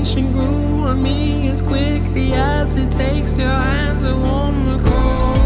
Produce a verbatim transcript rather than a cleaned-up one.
temptation grew on me as quickly as it takes your hand to warm the cold.